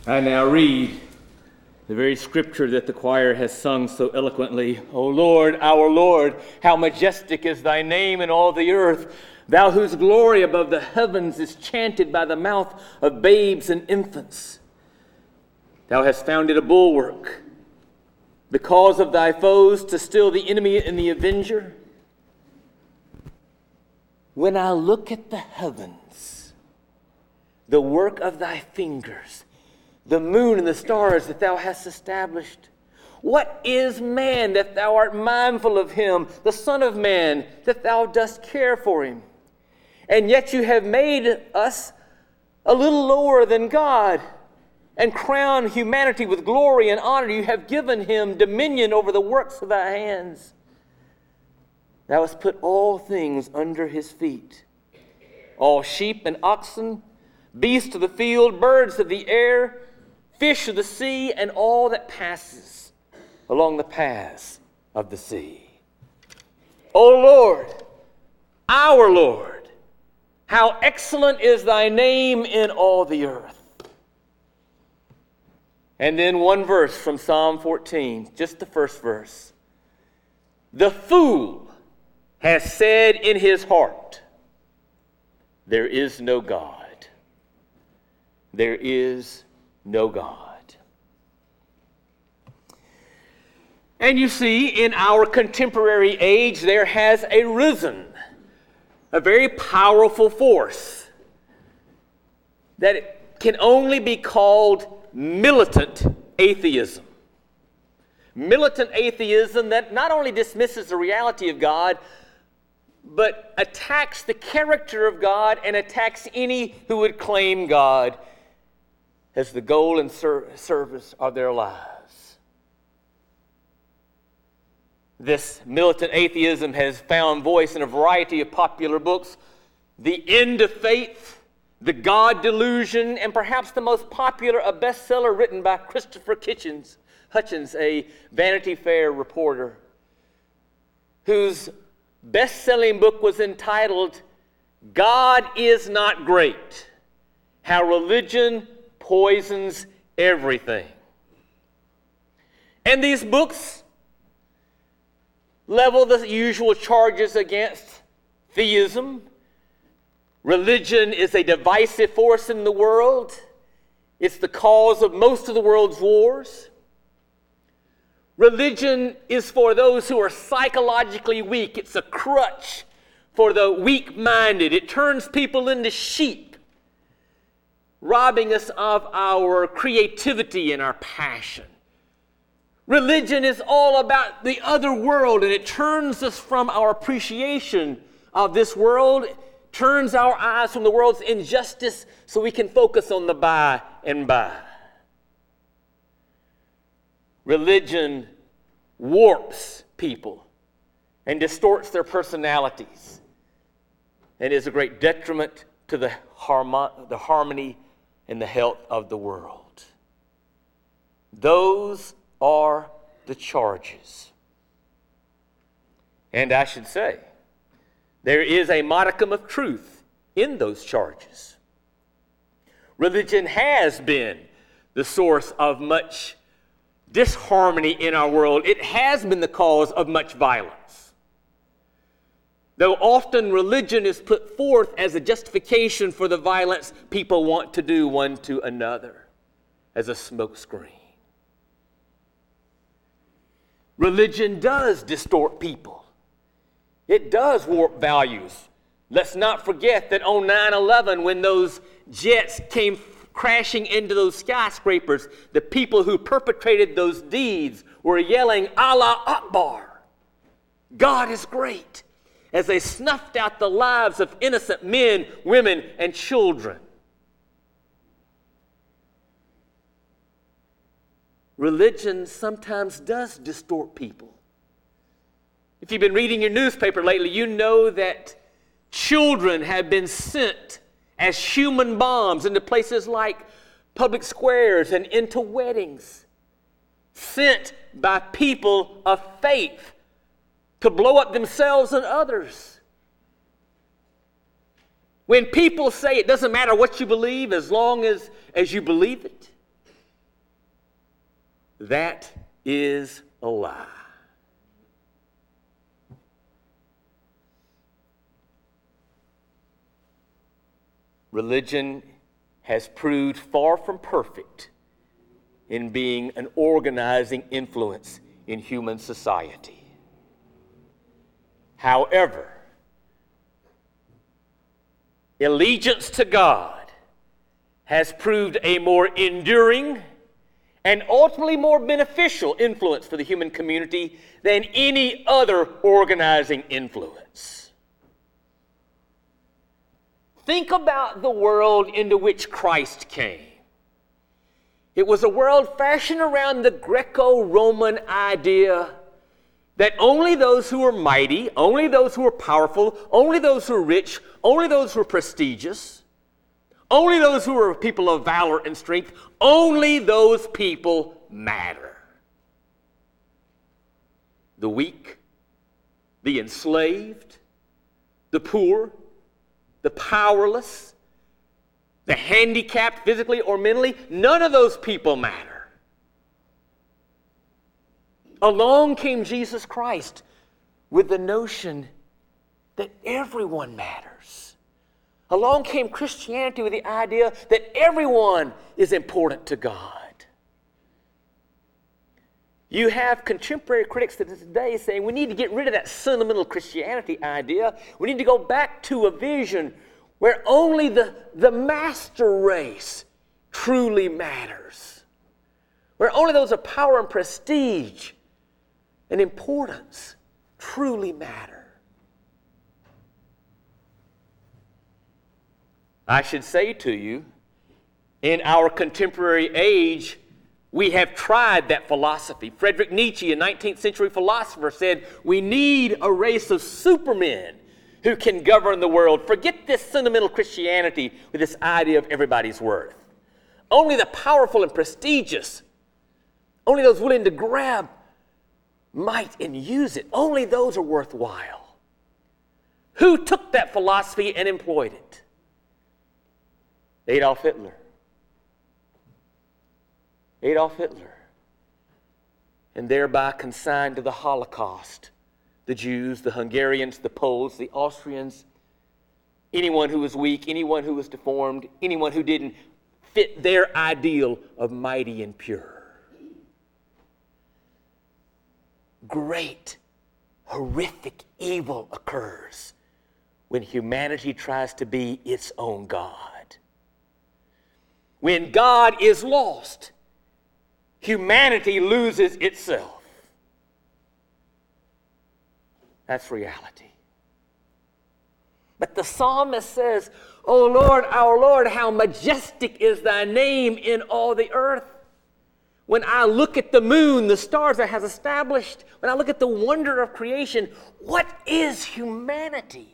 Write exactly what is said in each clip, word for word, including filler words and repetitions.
I now read the very scripture that the choir has sung so eloquently. O Lord, our Lord, how majestic is thy name in all the earth, thou whose glory above the heavens is chanted by the mouth of babes and infants. Thou hast founded a bulwark, the cause of thy foes, to still the enemy and the avenger. When I look at the heavens, the work of thy fingers, the moon and the stars that thou hast established, what is man that thou art mindful of him, the Son of Man that thou dost care for him? And yet you have made us a little lower than God, and crowned humanity with glory and honor. You have given him dominion over the works of thy hands. Thou hast put all things under his feet, all sheep and oxen, beasts of the field, birds of the air, fish of the sea, and all that passes along the paths of the sea. O Lord, our Lord, how excellent is thy name in all the earth. And then one verse from Psalm fourteen, just the first verse. The fool has said in his heart, there is no God. There is no God. And you see, in our contemporary age, there has arisen a very powerful force that can only be called militant atheism. Militant atheism that not only dismisses the reality of God, but attacks the character of God and attacks any who would claim God as the goal and ser- service of their lives. This militant atheism has found voice in a variety of popular books. The End of Faith, The God Delusion, and perhaps the most popular, a bestseller written by Christopher Hitchens, Hutchins, a Vanity Fair reporter, whose best-selling book was entitled, God is Not Great, How Religion Poisons Everything. And these books level the usual charges against theism. Religion is a divisive force in the world. It's the cause of most of the world's wars. Religion is for those who are psychologically weak. It's a crutch for the weak-minded. It turns people into sheep, robbing us of our creativity and our passion. Religion is all about the other world, and it turns us from our appreciation of this world, turns our eyes from the world's injustice so we can focus on the by and by. Religion warps people and distorts their personalities and is a great detriment to the, harmo- the harmony and the health of the world. Those are the charges. And I should say, there is a modicum of truth in those charges. Religion has been the source of much disharmony in our world. It has been the cause of much violence. Though often religion is put forth as a justification for the violence people want to do one to another, as a smokescreen. Religion does distort people. It does warp values. Let's not forget that on nine eleven, when those jets came crashing into those skyscrapers, the people who perpetrated those deeds were yelling, Allah Akbar, God is great, as they snuffed out the lives of innocent men, women, and children. Religion sometimes does distort people. If you've been reading your newspaper lately, you know that children have been sent as human bombs into places like public squares and into weddings, sent by people of faith to blow up themselves and others. When people say it doesn't matter what you believe as long as, as you believe it, That is a lie. Religion has proved far from perfect in being an organizing influence in human society. However, allegiance to God has proved a more enduring and ultimately more beneficial influence for the human community than any other organizing influence. Think about the world into which Christ came. It was a world fashioned around the Greco-Roman idea that only those who were mighty, only those who were powerful, only those who were rich, only those who were prestigious, only those who were people of valor and strength, only those people matter. The weak, the enslaved, the poor, the powerless, the handicapped physically or mentally, none of those people matter. Along came Jesus Christ with the notion that everyone matters. Along came Christianity with the idea that everyone is important to God. You have contemporary critics today saying we need to get rid of that sentimental Christianity idea. We need to go back to a vision where only the, the master race truly matters. Where only those of power and prestige and importance truly matter. I should say to you, in our contemporary age, we have tried that philosophy. Friedrich Nietzsche, a nineteenth century philosopher, said, we need a race of supermen who can govern the world. Forget this sentimental Christianity with this idea of everybody's worth. Only the powerful and prestigious, only those willing to grab might and use it, only those are worthwhile. Who took that philosophy and employed it? Adolf Hitler. Adolf Hitler. And thereby consigned to the Holocaust the Jews, the Hungarians, the Poles, the Austrians, anyone who was weak, anyone who was deformed, anyone who didn't fit their ideal of mighty and pure. Great, horrific evil occurs when humanity tries to be its own God. When God is lost, humanity loses itself. That's reality. But the psalmist says, O Lord, our Lord, how majestic is thy name in all the earth. When I look at the moon, the stars that has established, when I look at the wonder of creation, what is humanity?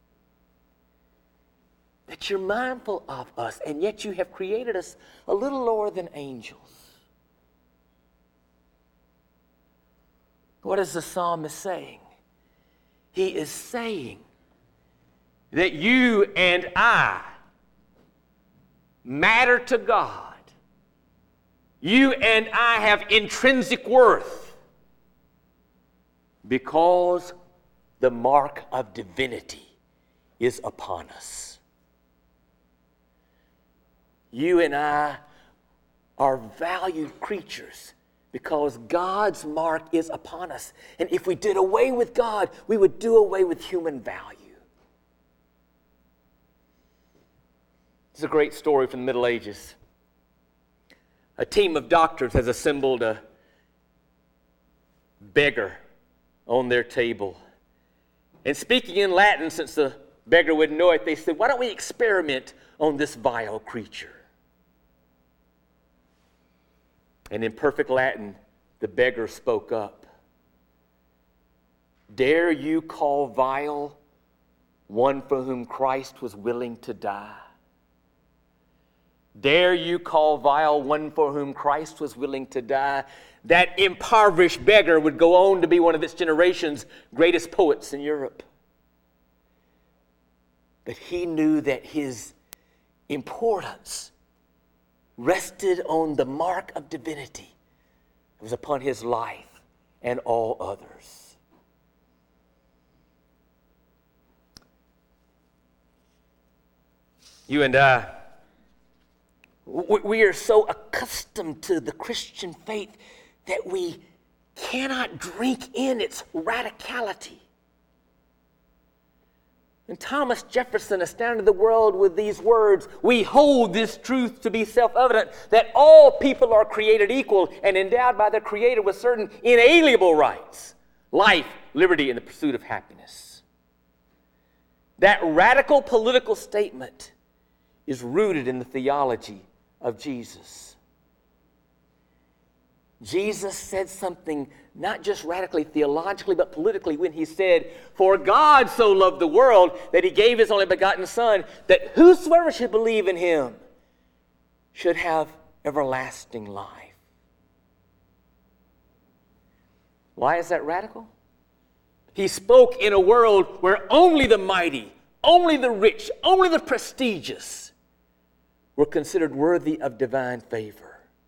That you're mindful of us, and yet you have created us a little lower than angels. What is the psalmist saying? He is saying that you and I matter to God. You and I have intrinsic worth because the mark of divinity is upon us. You and I are valued creatures because God's mark is upon us. And if we did away with God, we would do away with human value. It's a great story from the Middle Ages. A team of doctors has assembled a beggar on their table. And speaking in Latin, since the beggar wouldn't know it, they said, why don't we experiment on this vile creature? And in perfect Latin, the beggar spoke up. Dare you call vile one for whom Christ was willing to die? Dare you call vile one for whom Christ was willing to die? That impoverished beggar would go on to be one of its generation's greatest poets in Europe. But he knew that his importance rested on the mark of divinity, was upon his life and all others. You and I, we are so accustomed to the Christian faith that we cannot drink in its radicality. And Thomas Jefferson astounded the world with these words: "We hold this truth to be self-evident, that all people are created equal and endowed by their Creator with certain inalienable rights, life, liberty, and the pursuit of happiness." That radical political statement is rooted in the theology of Jesus. Jesus said something not just radically theologically, but politically when he said, "For God so loved the world that he gave his only begotten Son, that whosoever should believe in him should have everlasting life." Why is that radical? He spoke in a world where only the mighty, only the rich, only the prestigious were considered worthy of divine favor.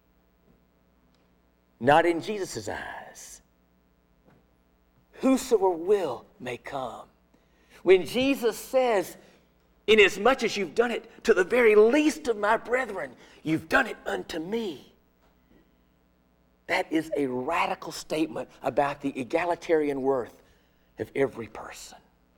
Not in Jesus' eyes. Whosoever will may come. When Jesus says, "Inasmuch as you've done it to the very least of my brethren, you've done it unto me," that is a radical statement about the egalitarian worth of every person.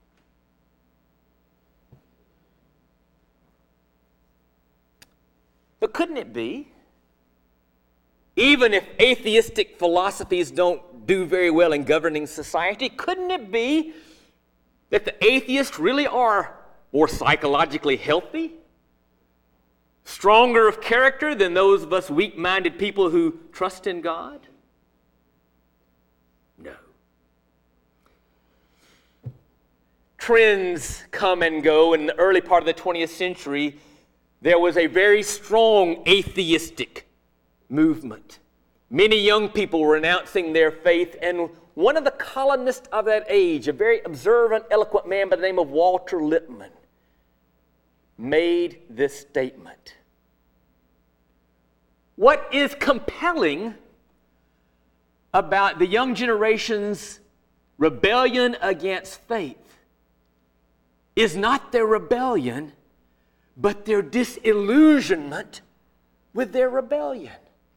But couldn't it be, even if atheistic philosophies don't do very well in governing society, couldn't it be that the atheists really are more psychologically healthy, stronger of character than those of us weak-minded people who trust in God? No. Trends come and go. In the early part of the twentieth century, there was a very strong atheistic movement. Many young people were renouncing their faith, and one of the columnists of that age, a very observant, eloquent man by the name of Walter Lippmann, made this statement: "What is compelling about the young generation's rebellion against faith is not their rebellion, but their disillusionment with their rebellion.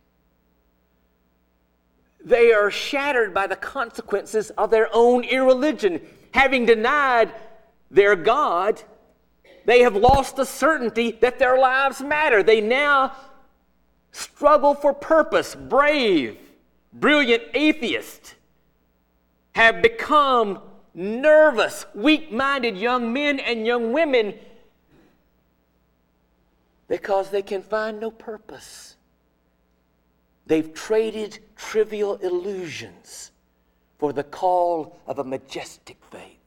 They are shattered by the consequences of their own irreligion. Having denied their God, they have lost the certainty that their lives matter. They now struggle for purpose. Brave, brilliant atheists have become nervous, weak-minded young men and young women because they can find no purpose. They've traded trivial illusions for the call of a majestic faith."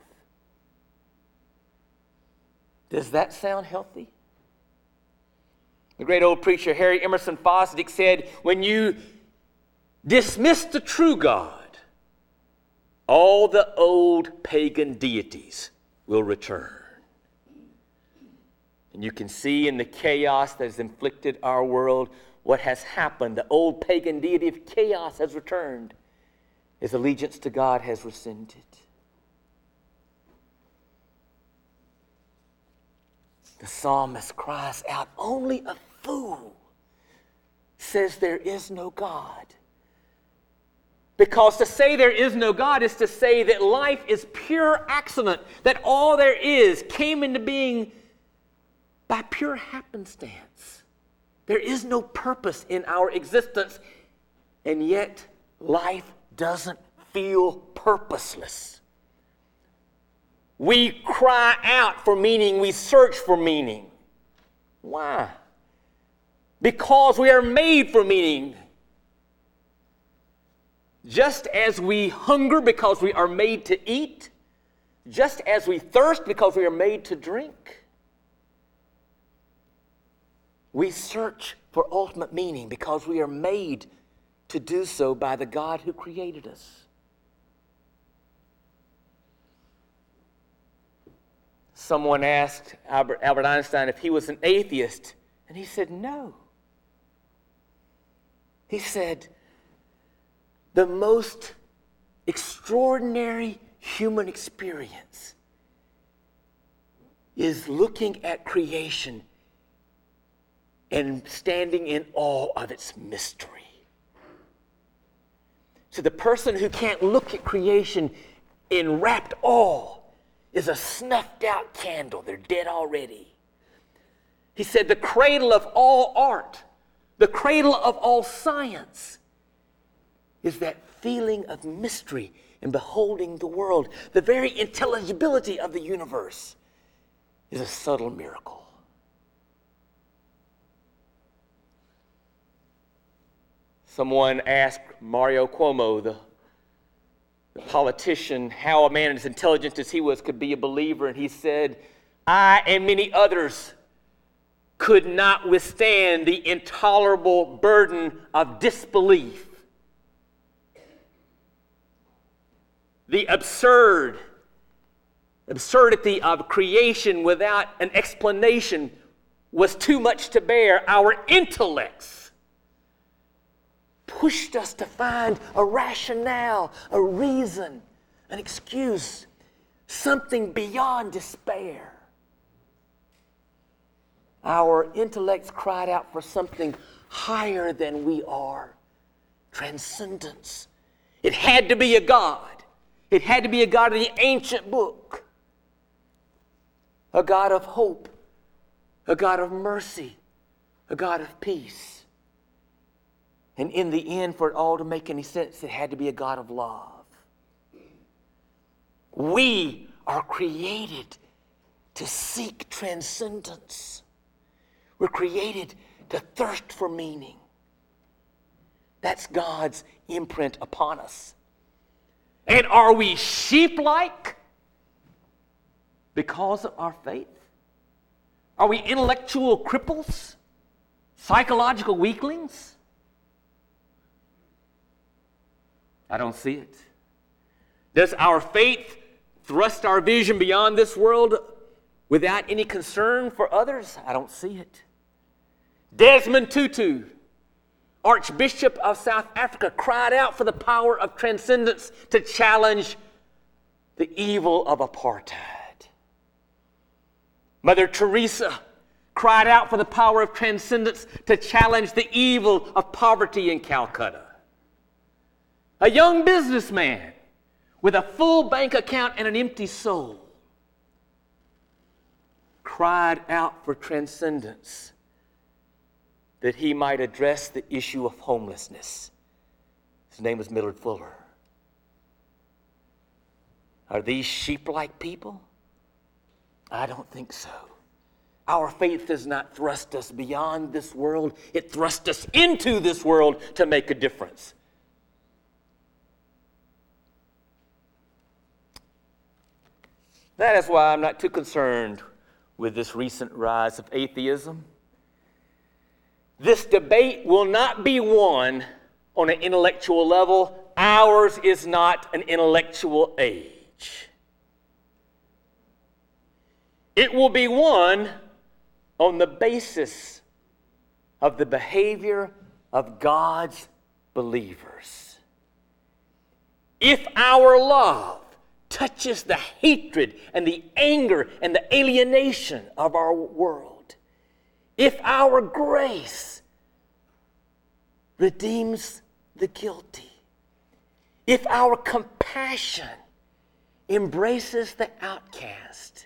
Does that sound healthy? The great old preacher Harry Emerson Fosdick said, "When you dismiss the true God, all the old pagan deities will return." And you can see in the chaos that has inflicted our world what has happened. The old pagan deity of chaos has returned as allegiance to God has rescinded. The psalmist cries out, "Only a fool says there is no God." Because to say there is no God is to say that life is pure accident, that all there is came into being by pure happenstance. There is no purpose in our existence, and yet life doesn't feel purposeless. We cry out for meaning, we search for meaning. Why? Because we are made for meaning. Just as we hunger because we are made to eat, just as we thirst because we are made to drink, we search for ultimate meaning because we are made to do so by the God who created us. Someone asked Albert, Albert Einstein if he was an atheist, and he said no. He said, the most extraordinary human experience is looking at creation and standing in awe of its mystery. So the person who can't look at creation in rapt awe is a snuffed out candle. They're dead already. He said the cradle of all art, the cradle of all science, is that feeling of mystery in beholding the world. The very intelligibility of the universe is a subtle miracle. Someone asked Mario Cuomo, the, the politician, how a man as intelligent as he was could be a believer, and he said, I and many others could not withstand the intolerable burden of disbelief. The absurd, absurdity of creation without an explanation was too much to bear. Our intellects pushed us to find a rationale, a reason, an excuse, something beyond despair. Our intellects cried out for something higher than we are, transcendence. It had to be a God. It had to be a God of the ancient book, a God of hope, a God of mercy, a God of peace. And in the end, for it all to make any sense, it had to be a God of love. We are created to seek transcendence. We're created to thirst for meaning. That's God's imprint upon us. And are we sheep-like because of our faith? Are we intellectual cripples? Psychological weaklings? I don't see it. Does our faith thrust our vision beyond this world without any concern for others? I don't see it. Desmond Tutu, Archbishop of South Africa, cried out for the power of transcendence to challenge the evil of apartheid. Mother Teresa cried out for the power of transcendence to challenge the evil of poverty in Calcutta. A young businessman with a full bank account and an empty soul cried out for transcendence that he might address the issue of homelessness. His name was Millard Fuller. Are these sheep-like people? I don't think so. Our faith does not thrust us beyond this world. It thrusts us into this world to make a difference. That is why I'm not too concerned with this recent rise of atheism. This debate will not be won on an intellectual level. Ours is not an intellectual age. It will be won on the basis of the behavior of God's believers. If our love touches the hatred and the anger and the alienation of our world, if our grace redeems the guilty, if our compassion embraces the outcast,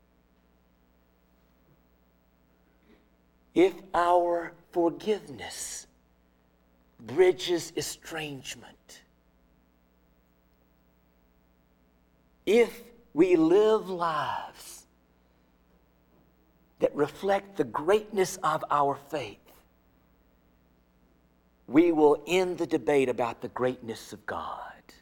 if our forgiveness bridges estrangement, if we live lives that reflect the greatness of our faith, we will end the debate about the greatness of God.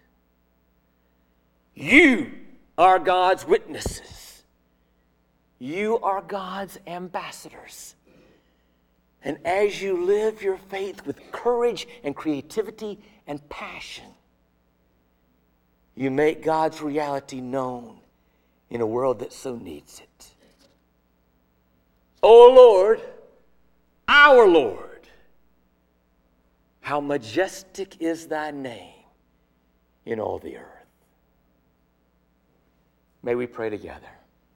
You are God's witnesses. You are God's ambassadors. And as you live your faith with courage and creativity and passion, you make God's reality known in a world that so needs it. O Lord, our Lord, how majestic is thy name in all the earth. May we pray together.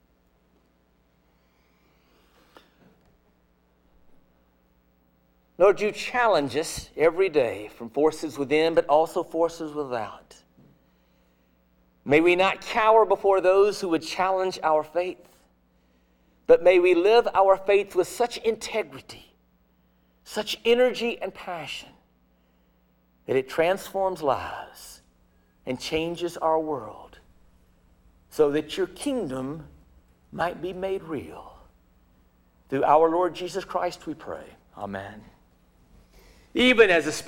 Lord, you challenge us every day from forces within, but also forces without. May we not cower before those who would challenge our faith, but may we live our faith with such integrity, such energy and passion, that it transforms lives and changes our world so that your kingdom might be made real. Through our Lord Jesus Christ we pray. Amen. Even as a